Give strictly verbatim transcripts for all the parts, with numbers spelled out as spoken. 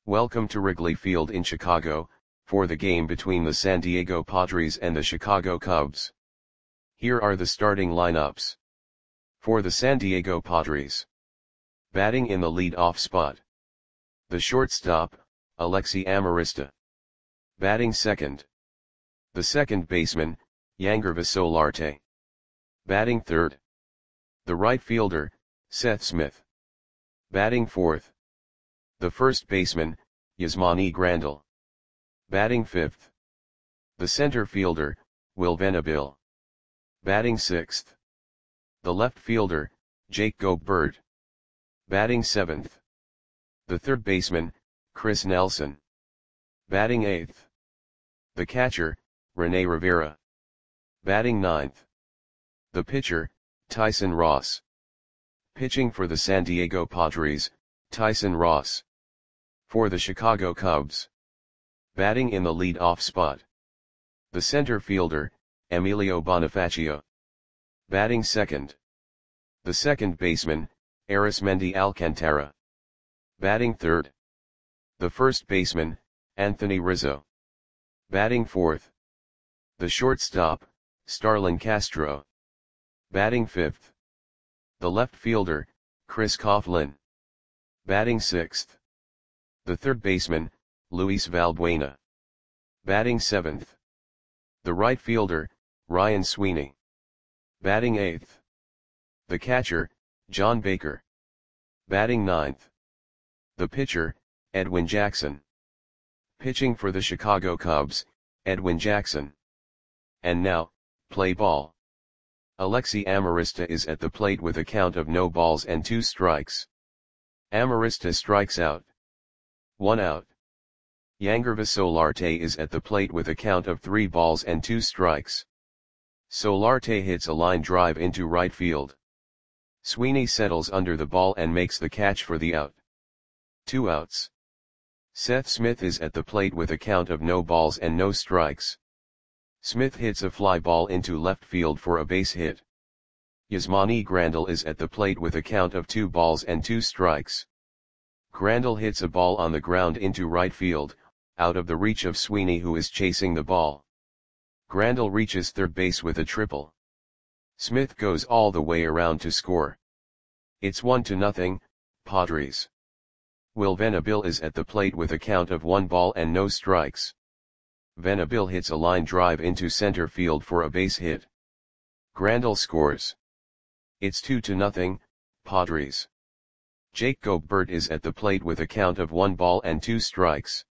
Welcome to Wrigley Field in Chicago, for the game between the San Diego Padres and the Chicago Cubs. Here are the starting lineups. For the San Diego Padres. Batting in the lead-off spot. The shortstop, Alexi Amarista. Batting second. The second baseman, Yangervis Solarte. Batting third. The right fielder, Seth Smith. Batting fourth. The first baseman, Yasmani Grandal. Batting fifth. The center fielder, Will Venable. Batting sixth. The left fielder, Jake Gobert. Batting seventh. The third baseman, Chris Nelson. Batting eighth. The catcher, Rene Rivera. Batting ninth. The pitcher, Tyson Ross. Pitching for the San Diego Padres, Tyson Ross. For the Chicago Cubs. Batting in the lead-off spot. The center fielder, Emilio Bonifacio. Batting second. The second baseman, Arismendi Alcantara. Batting third. The first baseman, Anthony Rizzo. Batting fourth. The shortstop, Starlin Castro. Batting fifth. The left fielder, Chris Coughlin. Batting sixth. The third baseman, Luis Valbuena. Batting seventh. The right fielder, Ryan Sweeney. Batting eighth. The catcher, John Baker. Batting ninth. The pitcher, Edwin Jackson. Pitching for the Chicago Cubs, Edwin Jackson. And now, play ball. Alexi Amarista is at the plate with a count of no balls and two strikes. Amarista strikes out. One out. Yangervis Solarte is at the plate with a count of three balls and two strikes. Solarte hits a line drive into right field. Sweeney settles under the ball and makes the catch for the out. Two outs. Seth Smith is at the plate with a count of no balls and no strikes. Smith hits a fly ball into left field for a base hit. Yasmani Grandal is at the plate with a count of two balls and two strikes. Grandal hits a ball on the ground into right field, out of the reach of Sweeney who is chasing the ball. Grandal reaches third base with a triple. Smith goes all the way around to score. It's one to nothing, Padres. Will Venable is at the plate with a count of one ball and no strikes. Venable hits a line drive into center field for a base hit. Grandal scores. It's two to nothing, Padres. Jake Gobert is at the plate with a count of one ball and two strikes.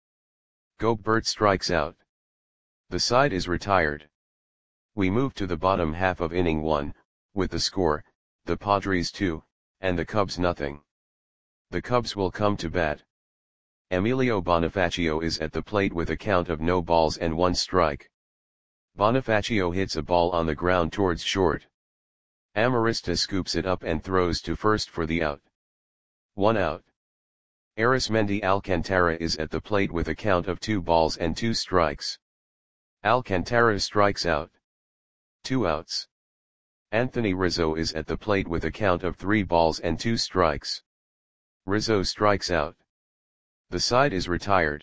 Gobert strikes out. The side is retired. We move to the bottom half of inning one, with the score, the Padres two, and the Cubs nothing. The Cubs will come to bat. Emilio Bonifacio is at the plate with a count of no balls and one strike. Bonifacio hits a ball on the ground towards short. Amarista scoops it up and throws to first for the out. One out. Arismendi Alcantara is at the plate with a count of two balls and two strikes. Alcantara strikes out. Two outs. Anthony Rizzo is at the plate with a count of three balls and two strikes. Rizzo strikes out. The side is retired.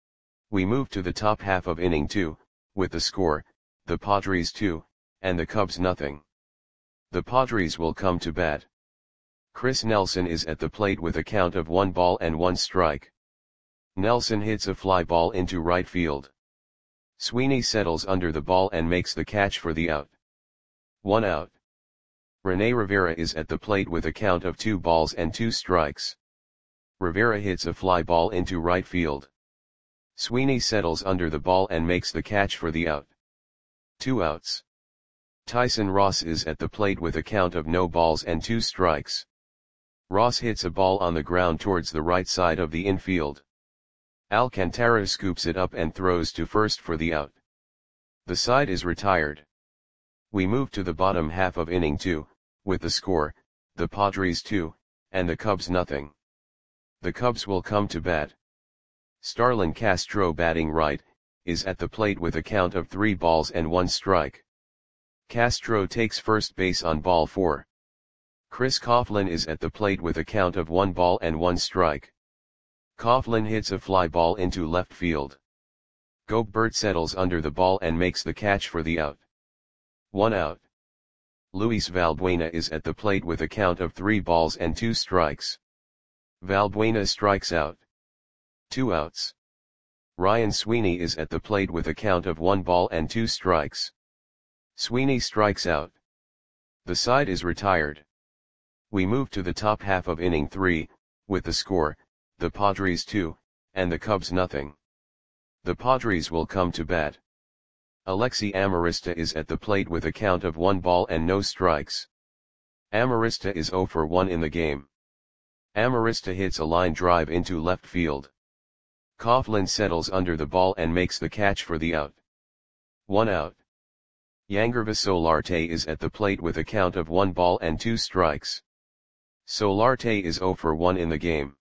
We move to the top half of inning two, with the score, the Padres two, and the Cubs nothing. The Padres will come to bat. Chris Nelson is at the plate with a count of one ball and one strike. Nelson hits a fly ball into right field. Sweeney settles under the ball and makes the catch for the out. One out. Rene Rivera is at the plate with a count of two balls and two strikes. Rivera hits a fly ball into right field. Sweeney settles under the ball and makes the catch for the out. Two outs. Tyson Ross is at the plate with a count of no balls and two strikes. Ross hits a ball on the ground towards the right side of the infield. Alcantara scoops it up and throws to first for the out. The side is retired. We move to the bottom half of inning two, with the score, the Padres two, and the Cubs nothing. The Cubs will come to bat. Starlin Castro batting right, is at the plate with a count of three balls and one strike. Castro takes first base on ball four. Chris Coughlin is at the plate with a count of one ball and one strike. Coughlin hits a fly ball into left field. Gobert settles under the ball and makes the catch for the out. One out. Luis Valbuena is at the plate with a count of three balls and two strikes. Valbuena strikes out. Two outs. Ryan Sweeney is at the plate with a count of one ball and two strikes. Sweeney strikes out. The side is retired. We move to the top half of inning three, with the score, the Padres two, and the Cubs nothing. The Padres will come to bat. Alexi Amarista is at the plate with a count of one ball and no strikes. Amarista is zero for one in the game. Amarista hits a line drive into left field. Coughlin settles under the ball and makes the catch for the out. One out. Yangervis Solarte is at the plate with a count of one ball and two strikes. Solarte is zero for one in the game.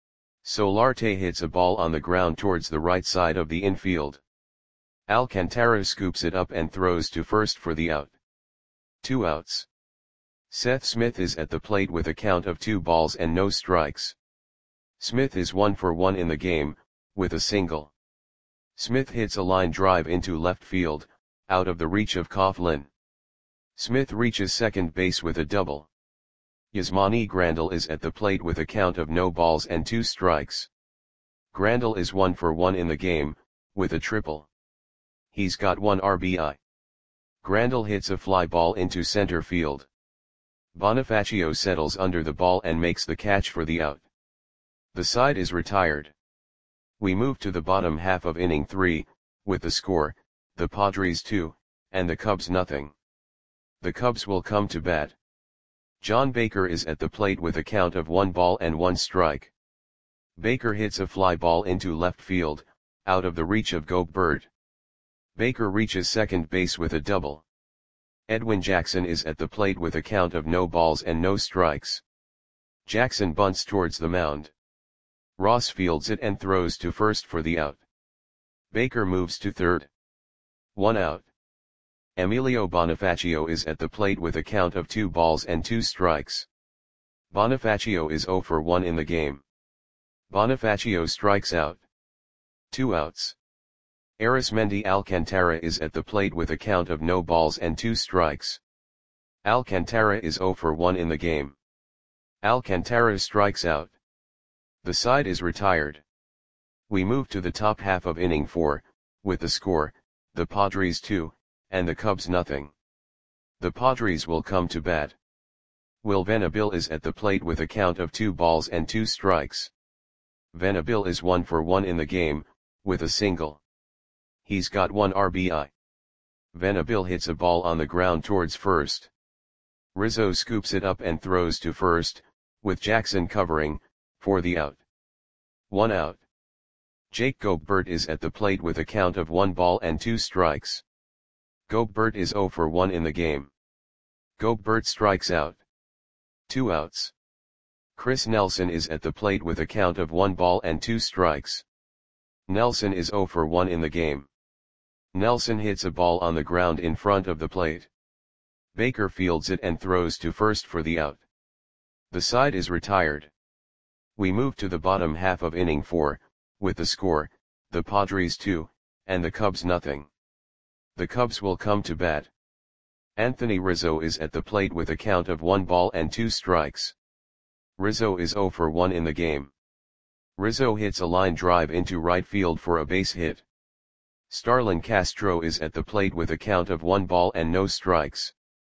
Solarte hits a ball on the ground towards the right side of the infield. Alcantara scoops it up and throws to first for the out. Two outs. Seth Smith is at the plate with a count of two balls and no strikes. Smith is one for one in the game, with a single. Smith hits a line drive into left field, out of the reach of Coughlin. Smith reaches second base with a double. Yasmani Grandal is at the plate with a count of no balls and two strikes. Grandal is one for one in the game, with a triple. He's got one R B I. Grandal hits a fly ball into center field. Bonifacio settles under the ball and makes the catch for the out. The side is retired. We move to the bottom half of inning three, with the score, the Padres two, and the Cubs nothing. The Cubs will come to bat. John Baker is at the plate with a count of one ball and one strike. Baker hits a fly ball into left field, out of the reach of Gobert. Baker reaches second base with a double. Edwin Jackson is at the plate with a count of no balls and no strikes. Jackson bunts towards the mound. Ross fields it and throws to first for the out. Baker moves to third. One out. Emilio Bonifacio is at the plate with a count of two balls and two strikes. Bonifacio is zero for one in the game. Bonifacio strikes out. Two outs. Arismendi Alcantara is at the plate with a count of no balls and two strikes. Alcantara is zero for one in the game. Alcantara strikes out. The side is retired. We move to the top half of inning four, with the score, the Padres two, and the Cubs nothing. The Padres will come to bat. Will Venable is at the plate with a count of two balls and two strikes. Venable is one for one in the game, with a single. He's got one R B I. Venable hits a ball on the ground towards first. Rizzo scoops it up and throws to first, with Jackson covering, for the out. One out. Jake Gobert is at the plate with a count of one ball and two strikes. Gobert is zero for one in the game. Gobert strikes out. Two outs. Chris Nelson is at the plate with a count of one ball and two strikes. Nelson is zero for one in the game. Nelson hits a ball on the ground in front of the plate. Baker fields it and throws to first for the out. The side is retired. We move to the bottom half of inning four, with the score, the Padres two, and the Cubs nothing. The Cubs will come to bat. Anthony Rizzo is at the plate with a count of one ball and two strikes. Rizzo is zero for one in the game. Rizzo hits a line drive into right field for a base hit. Starlin Castro is at the plate with a count of one ball and no strikes.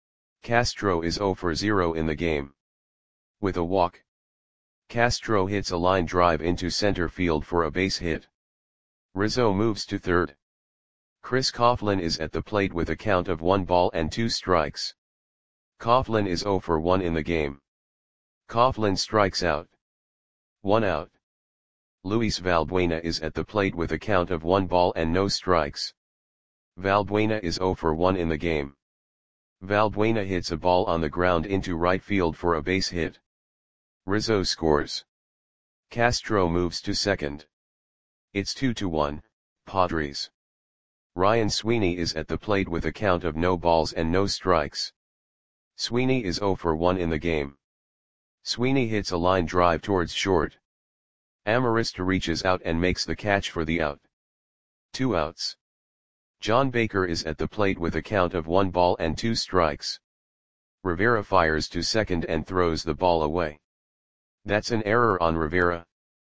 Castro is zero for zero in the game. With a walk. Castro hits a line drive into center field for a base hit. Rizzo moves to third. Chris Coughlin is at the plate with a count of one ball and two strikes. Coughlin is zero for one in the game. Coughlin strikes out. One out. Luis Valbuena is at the plate with a count of one ball and no strikes. Valbuena is zero for one in the game. Valbuena hits a ball on the ground into right field for a base hit. Rizzo scores. Castro moves to second. It's two to one, Padres. Ryan Sweeney is at the plate with a count of no balls and no strikes. Sweeney is zero for one in the game. Sweeney hits a line drive towards short. Amarista reaches out and makes the catch for the out. Two outs. John Baker is at the plate with a count of one ball and two strikes. Rivera fires to second and throws the ball away. That's an error on Rivera.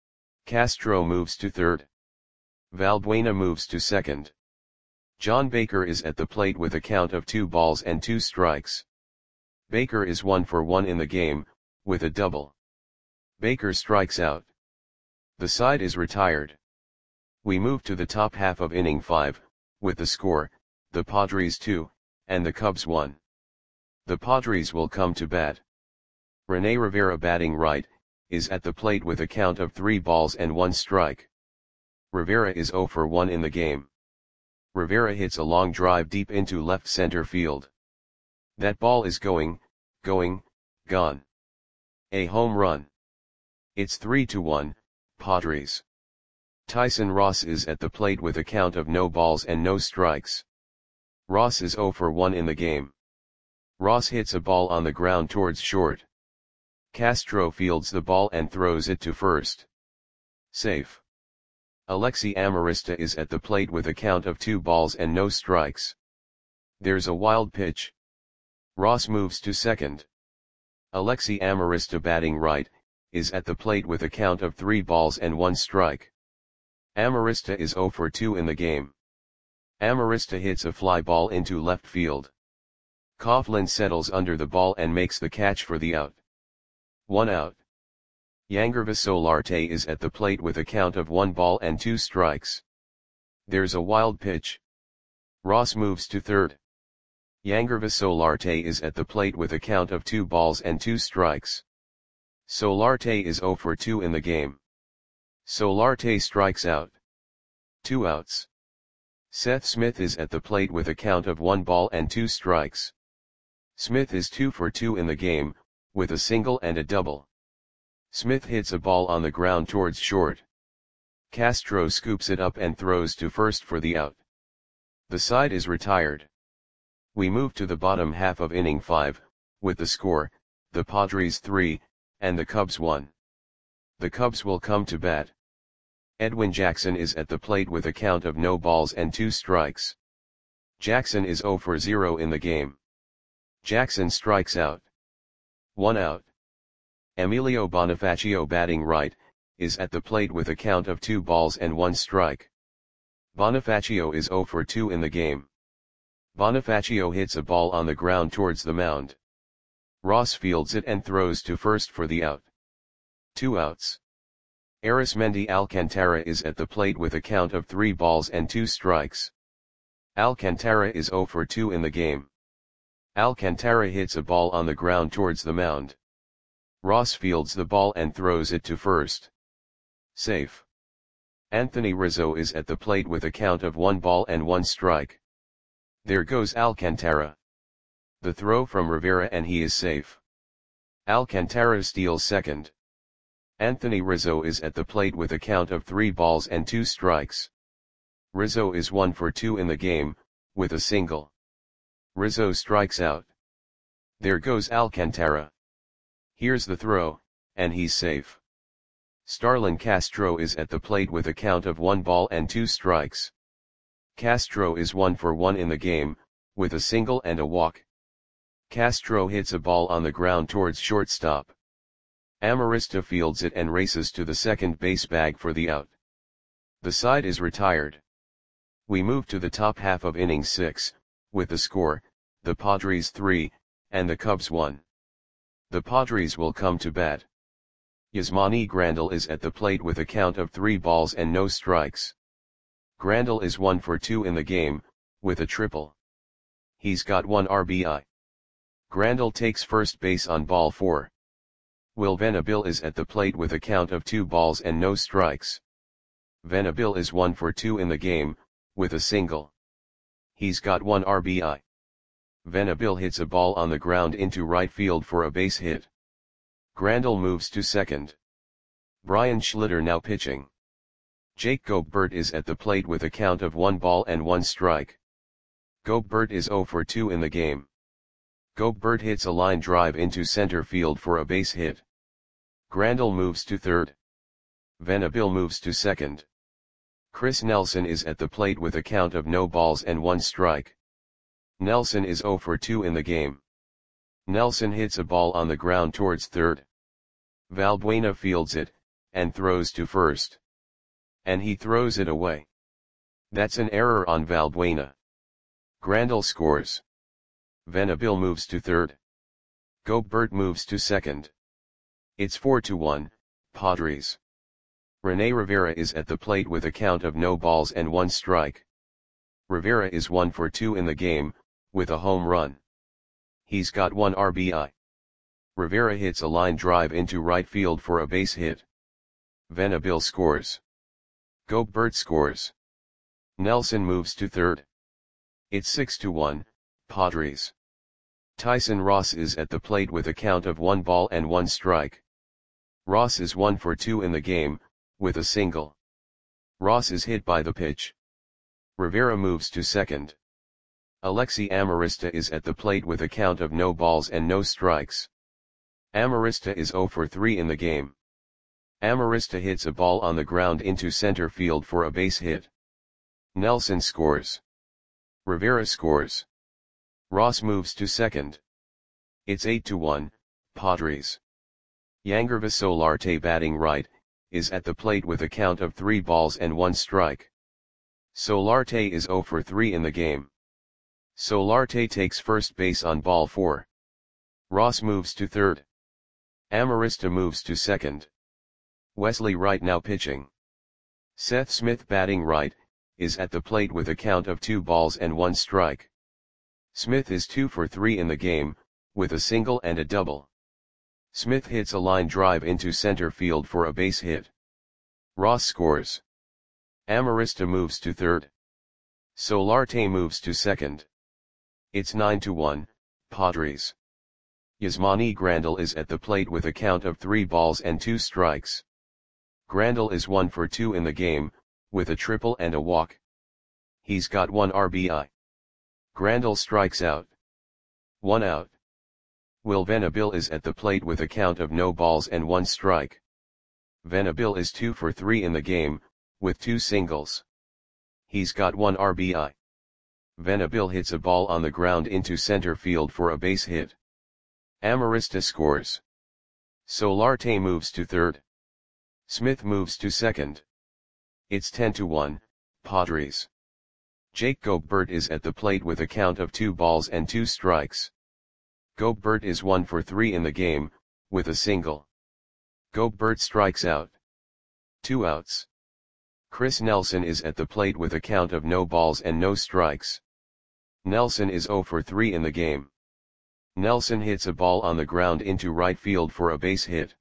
Castro moves to third. Valbuena moves to second. John Baker is at the plate with a count of two balls and two strikes. Baker is one for one in the game, with a double. Baker strikes out. The side is retired. We move to the top half of inning five, with the score, the Padres two, and the Cubs one. The Padres will come to bat. Rene Rivera, batting right, is at the plate with a count of three balls and one strike. Rivera is zero for one in the game. Rivera hits a long drive deep into left center field. That ball is going, going, gone. A home run. It's three to one, Padres. Tyson Ross is at the plate with a count of no balls and no strikes. Ross is zero for one in the game. Ross hits a ball on the ground towards short. Castro fields the ball and throws it to first. Safe. Alexi Amarista is at the plate with a count of two balls and no strikes. There's a wild pitch. Ross moves to second. Alexi Amarista, batting right, is at the plate with a count of three balls and one strike. Amarista is zero for two in the game. Amarista hits a fly ball into left field. Coughlin settles under the ball and makes the catch for the out. One out. Yangervis Solarte is at the plate with a count of one ball and two strikes. There's a wild pitch. Ross moves to third. Yangervis Solarte is at the plate with a count of two balls and two strikes. Solarte is zero for two in the game. Solarte strikes out. Two outs. Seth Smith is at the plate with a count of one ball and two strikes. Smith is two for two in the game, with a single and a double. Smith hits a ball on the ground towards short. Castro scoops it up and throws to first for the out. The side is retired. We move to the bottom half of inning five, with the score, the Padres three, and the Cubs one. The Cubs will come to bat. Edwin Jackson is at the plate with a count of no balls and two strikes. Jackson is zero for zero in the game. Jackson strikes out. One out. Emilio Bonifacio, batting right, is at the plate with a count of two balls and one strike. Bonifacio is zero for two in the game. Bonifacio hits a ball on the ground towards the mound. Ross fields it and throws to first for the out. Two outs. Arismendi Alcantara is at the plate with a count of three balls and two strikes. Alcantara is zero for two in the game. Alcantara hits a ball on the ground towards the mound. Ross fields the ball and throws it to first. Safe. Anthony Rizzo is at the plate with a count of one ball and one strike. There goes Alcantara. The throw from Rivera and he is safe. Alcantara steals second. Anthony Rizzo is at the plate with a count of three balls and two strikes. Rizzo is one for two in the game, with a single. Rizzo strikes out. There goes Alcantara. Here's the throw, and he's safe. Starlin Castro is at the plate with a count of one ball and two strikes. Castro is one for one in the game, with a single and a walk. Castro hits a ball on the ground towards shortstop. Amarista fields it and races to the second base bag for the out. The side is retired. We move to the top half of inning six, with the score, the Padres three, and the Cubs one. The Padres will come to bat. Yasmani Grandal is at the plate with a count of three balls and no strikes. Grandal is one for two in the game, with a triple. He's got one R B I. Grandal takes first base on ball four. Will Venable is at the plate with a count of two balls and no strikes. Venable is one for two in the game, with a single. He's got one R B I. Venable hits a ball on the ground into right field for a base hit. Grandal moves to second. Brian Schlitter now pitching. Jake Gobert is at the plate with a count of one ball and one strike. Gobert is zero for two in the game. Gobert hits a line drive into center field for a base hit. Grandal moves to third. Venabil moves to second. Chris Nelson is at the plate with a count of no balls and one strike. Nelson is zero for two in the game. Nelson hits a ball on the ground towards third. Valbuena fields it, and throws to first. And he throws it away. That's an error on Valbuena. Grandal scores. Venabil moves to third. Gobert moves to second. It's four to one, Padres. Rene Rivera is at the plate with a count of no balls and one strike. Rivera is one for two in the game, with a home run. He's got one R B I. Rivera hits a line drive into right field for a base hit. Venabil scores. Gobert scores. Nelson moves to third. It's six to one, Padres. Tyson Ross is at the plate with a count of one ball and one strike. Ross is one for two in the game, with a single. Ross is hit by the pitch. Rivera moves to second. Alexi Amarista is at the plate with a count of no balls and no strikes. Amarista is zero for three in the game. Amarista hits a ball on the ground into center field for a base hit. Nelson scores. Rivera scores. Ross moves to second. It's eight to one, Padres. Yangervis Solarte, batting right, is at the plate with a count of three balls and one strike. Solarte is zero for three in the game. Solarte takes first base on ball four. Ross moves to third. Amarista moves to second. Wesley Wright now pitching. Seth Smith, batting right, is at the plate with a count of two balls and one strike. Smith is two for three in the game, with a single and a double. Smith hits a line drive into center field for a base hit. Ross scores. Amarista moves to third. Solarte moves to second. It's nine to one, Padres. Yasmani Grandal is at the plate with a count of three balls and two strikes. Grandal is one for two in the game, with a triple and a walk. He's got one R B I. Grandal strikes out. One out. Will Venabil is at the plate with a count of no balls and one strike. Venabil is two for three in the game, with two singles. He's got one R B I. Venabil hits a ball on the ground into center field for a base hit. Amarista scores. Solarte moves to third. Smith moves to second. It's ten to one, Padres. Jake Gobert is at the plate with a count of two balls and two strikes. Gobert is one for three in the game, with a single. Gobert strikes out. Two outs. Chris Nelson is at the plate with a count of no balls and no strikes. Nelson is zero for three in the game. Nelson hits a ball on the ground into right field for a base hit.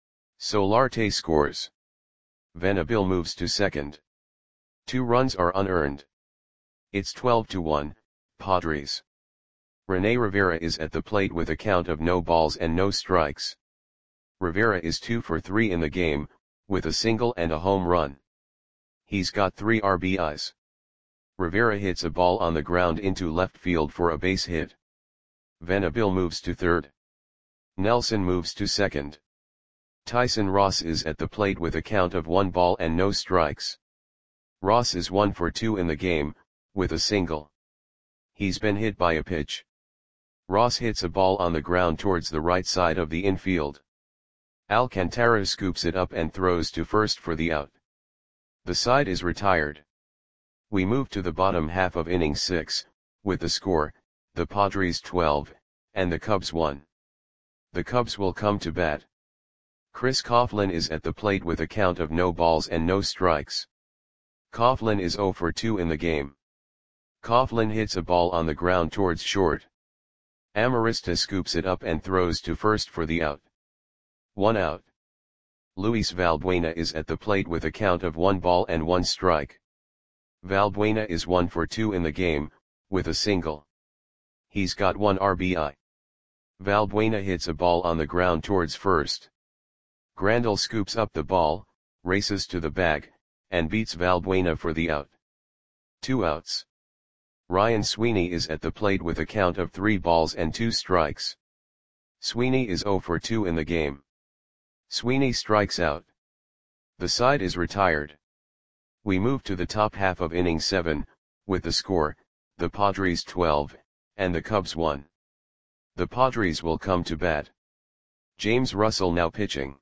Solarte scores. Venabil moves to second. Two runs are unearned. It's twelve to one, Padres. Rene Rivera is at the plate with a count of no balls and no strikes. Rivera is two for three in the game, with a single and a home run. He's got three R B Is. Rivera hits a ball on the ground into left field for a base hit. Venabil moves to third. Nelson moves to second. Tyson Ross is at the plate with a count of one ball and no strikes. Ross is one for two in the game, with a single. He's been hit by a pitch. Ross hits a ball on the ground towards the right side of the infield. Alcantara scoops it up and throws to first for the out. The side is retired. We move to the bottom half of inning six, with the score, the Padres twelve, and the Cubs one. The Cubs will come to bat. Chris Coughlin is at the plate with a count of no balls and no strikes. Coughlin is zero for two in the game. Coughlin hits a ball on the ground towards short. Amarista scoops it up and throws to first for the out. One out. Luis Valbuena is at the plate with a count of one ball and one strike. Valbuena is one for two in the game, with a single. He's got one R B I. Valbuena hits a ball on the ground towards first. Grandal scoops up the ball, races to the bag, and beats Valbuena for the out. Two outs. Ryan Sweeney is at the plate with a count of three balls and two strikes. Sweeney is zero for two in the game. Sweeney strikes out. The side is retired. We move to the top half of inning seven, with the score, the Padres twelve, and the Cubs one. The Padres will come to bat. James Russell now pitching.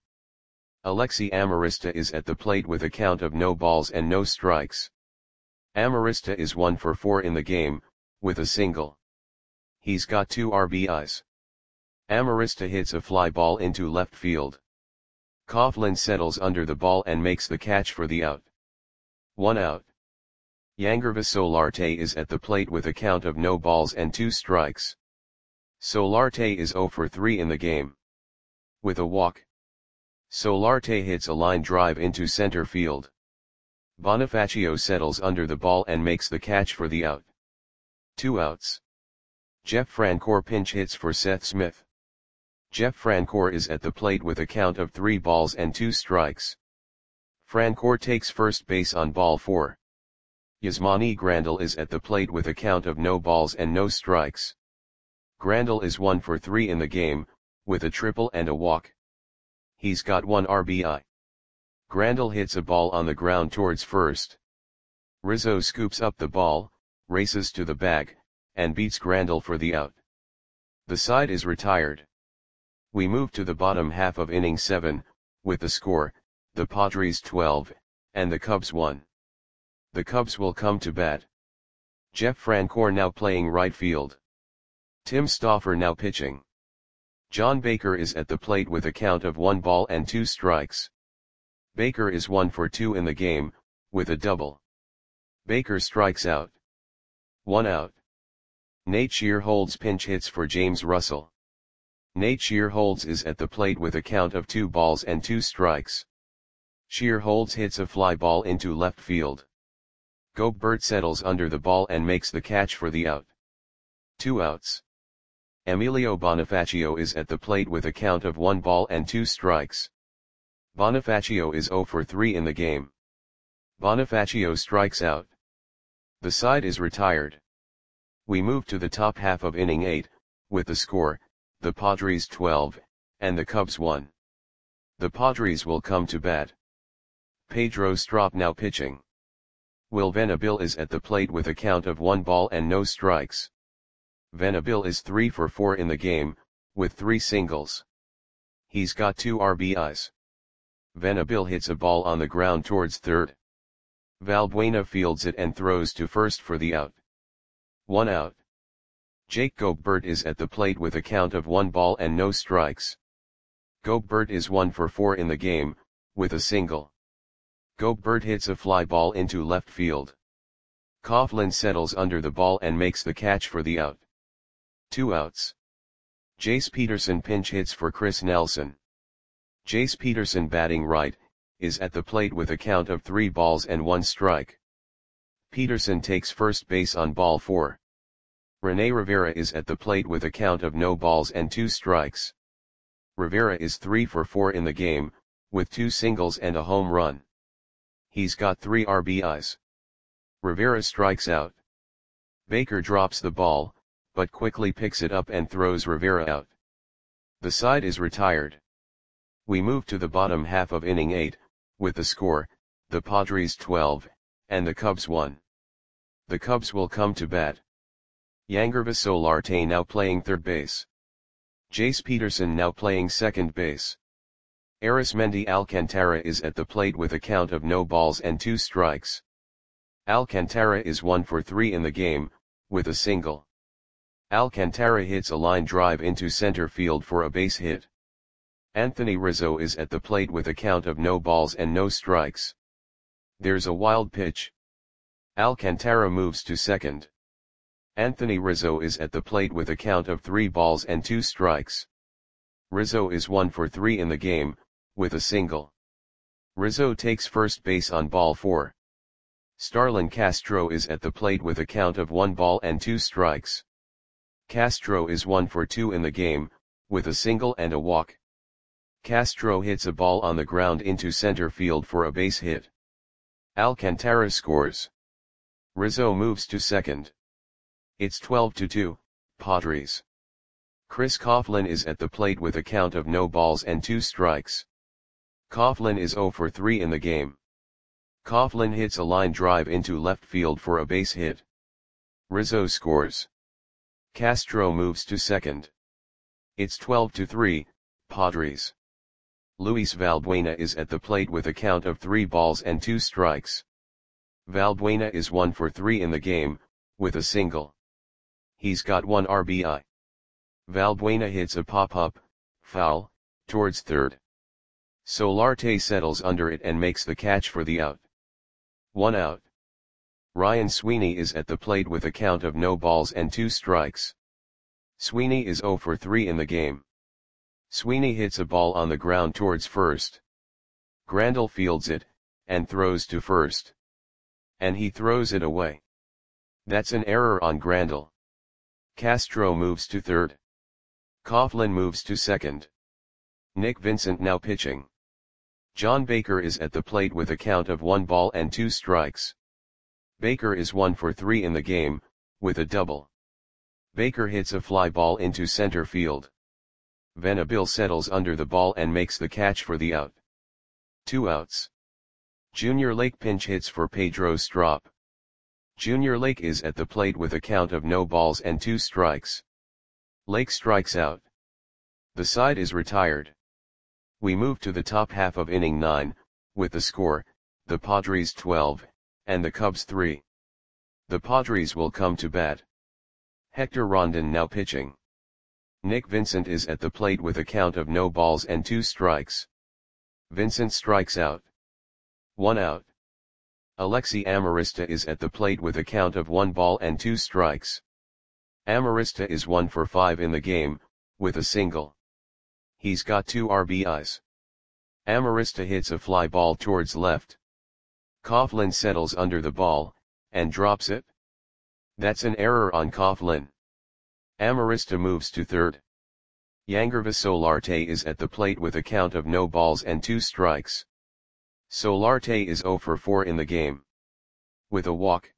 Alexi Amarista is at the plate with a count of no balls and no strikes. Amarista is one for four in the game, with a single. He's got two R B Is. Amarista hits a fly ball into left field. Coughlin settles under the ball and makes the catch for the out. One out. Yangervis Solarte is at the plate with a count of no balls and two strikes. Solarte is zero for three in the game. With a walk. Solarte hits a line drive into center field. Bonifacio settles under the ball and makes the catch for the out. Two outs. Jeff Francoeur pinch hits for Seth Smith. Jeff Francoeur is at the plate with a count of three balls and two strikes. Francoeur takes first base on ball four. Yasmani Grandal is at the plate with a count of no balls and no strikes. Grandal is one for three in the game, with a triple and a walk. He's got one R B I. Grandal hits a ball on the ground towards first. Rizzo scoops up the ball, races to the bag, and beats Grandal for the out. The side is retired. We move to the bottom half of inning seven, with the score, the Padres twelve, and the Cubs one. The Cubs will come to bat. Jeff Francoeur now playing right field. Tim Stauffer now pitching. John Baker is at the plate with a count of one ball and two strikes. Baker is one for two in the game, with a double. Baker strikes out. One out. Nate Shearholds pinch hits for James Russell. Nate Shearholds is at the plate with a count of two balls and two strikes. Shearholds hits a fly ball into left field. Gobert settles under the ball and makes the catch for the out. Two outs. Emilio Bonifacio is at the plate with a count of one ball and two strikes. Bonifacio is zero for three in the game. Bonifacio strikes out. The side is retired. We move to the top half of inning eight, with the score, the Padres twelve, and the Cubs one. The Padres will come to bat. Pedro Strop now pitching. Will Venable is at the plate with a count of one ball and no strikes. Venable is three for four in the game, with three singles. He's got two R B Is. Venable hits a ball on the ground towards third. Valbuena fields it and throws to first for the out. One out. Jake Gobert is at the plate with a count of one ball and no strikes. Gobert is one for four in the game, with a single. Gobert hits a fly ball into left field. Coughlin settles under the ball and makes the catch for the out. Two outs. Jace Peterson pinch hits for Chris Nelson. Jace Peterson batting right, is at the plate with a count of three balls and one strike. Peterson takes first base on ball four. Rene Rivera is at the plate with a count of no balls and two strikes. Rivera is three for four in the game, with two singles and a home run. He's got three R B Is. Rivera strikes out. Baker drops the ball, but quickly picks it up and throws Rivera out. The side is retired. We move to the bottom half of inning eight, with the score, the Padres twelve, and the Cubs one. The Cubs will come to bat. Yangervis Solarte now playing third base. Jace Peterson now playing second base. Arismendi Alcantara is at the plate with a count of no balls and two strikes. Alcantara is one for three in the game, with a single. Alcantara hits a line drive into center field for a base hit. Anthony Rizzo is at the plate with a count of no balls and no strikes. There's a wild pitch. Alcantara moves to second. Anthony Rizzo is at the plate with a count of three balls and two strikes. Rizzo is one for three in the game, with a single. Rizzo takes first base on ball four. Starlin Castro is at the plate with a count of one ball and two strikes. Castro is one for two in the game, with a single and a walk. Castro hits a ball on the ground into center field for a base hit. Alcantara scores. Rizzo moves to second. It's twelve to two, Padres. Chris Coughlin is at the plate with a count of no balls and two strikes. Coughlin is zero for three in the game. Coughlin hits a line drive into left field for a base hit. Rizzo scores. Castro moves to second. It's twelve to three, Padres. Luis Valbuena is at the plate with a count of three balls and two strikes. Valbuena is one for three in the game, with a single. He's got one R B I. Valbuena hits a pop-up, foul, towards third. Solarte settles under it and makes the catch for the out. One out. Ryan Sweeney is at the plate with a count of no balls and two strikes. Sweeney is zero for three in the game. Sweeney hits a ball on the ground towards first. Grandal fields it, and throws to first. And he throws it away. That's an error on Grandal. Castro moves to third. Coughlin moves to second. Nick Vincent now pitching. John Baker is at the plate with a count of one ball and two strikes. Baker is one for three in the game, with a double. Baker hits a fly ball into center field. Venable settles under the ball and makes the catch for the out. Two outs. Junior Lake pinch hits for Pedro Strop. Junior Lake is at the plate with a count of no balls and two strikes. Lake strikes out. The side is retired. We move to the top half of inning nine, with the score, the Padres twelve, and the Cubs three. The Padres will come to bat. Hector Rondon now pitching. Nick Vincent is at the plate with a count of no balls and two strikes. Vincent strikes out. One out. Alexi Amarista is at the plate with a count of one ball and two strikes. Amarista is one for five in the game, with a single. He's got two R B Is. Amarista hits a fly ball towards left. Coughlin settles under the ball, and drops it. That's an error on Coughlin. Amarista moves to third. Yangervis Solarte is at the plate with a count of no balls and two strikes. Solarte is zero for four in the game. With a walk.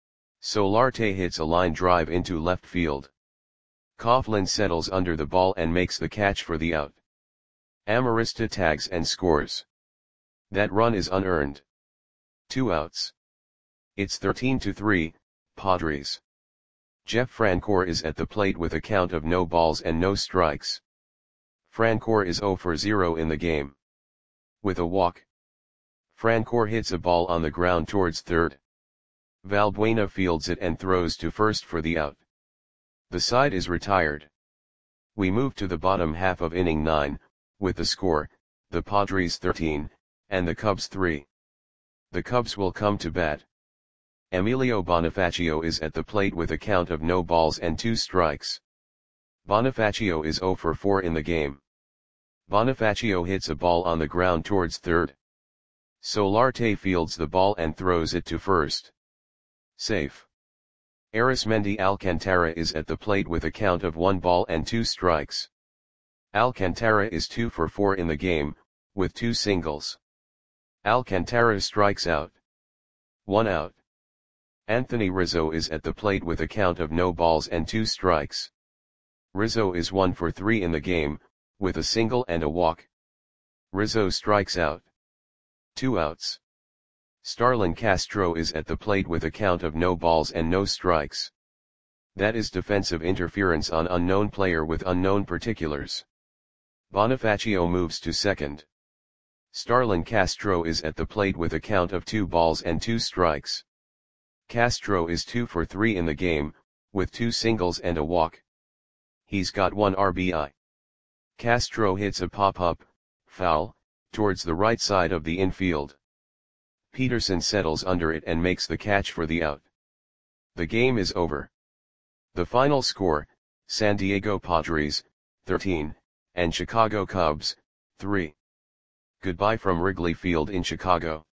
Solarte hits a line drive into left field. Coughlin settles under the ball and makes the catch for the out. Amarista tags and scores. That run is unearned. Two outs. It's thirteen to three, Padres. Jeff Francoeur is at the plate with a count of no balls and no strikes. Francoeur is zero for zero in the game. With a walk. Francoeur hits a ball on the ground towards third. Valbuena fields it and throws to first for the out. The side is retired. We move to the bottom half of inning nine, with the score, the Padres thirteen, and the Cubs three. The Cubs will come to bat. Emilio Bonifacio is at the plate with a count of no balls and two strikes. Bonifacio is zero for four in the game. Bonifacio hits a ball on the ground towards third. Solarte fields the ball and throws it to first. Safe. Arismendi Alcantara is at the plate with a count of one ball and two strikes. Alcantara is two for four in the game, with two singles. Alcantara strikes out. One out. Anthony Rizzo is at the plate with a count of no balls and two strikes. Rizzo is one for three in the game, with a single and a walk. Rizzo strikes out. Two outs. Starlin Castro is at the plate with a count of no balls and no strikes. That is defensive interference on unknown player with unknown particulars. Bonifacio moves to second. Starlin Castro is at the plate with a count of two balls and two strikes. Castro is two for three in the game, with two singles and a walk. He's got one R B I. Castro hits a pop-up, foul, towards the right side of the infield. Peterson settles under it and makes the catch for the out. The game is over. The final score, San Diego Padres, thirteen, and Chicago Cubs, three. Goodbye from Wrigley Field in Chicago.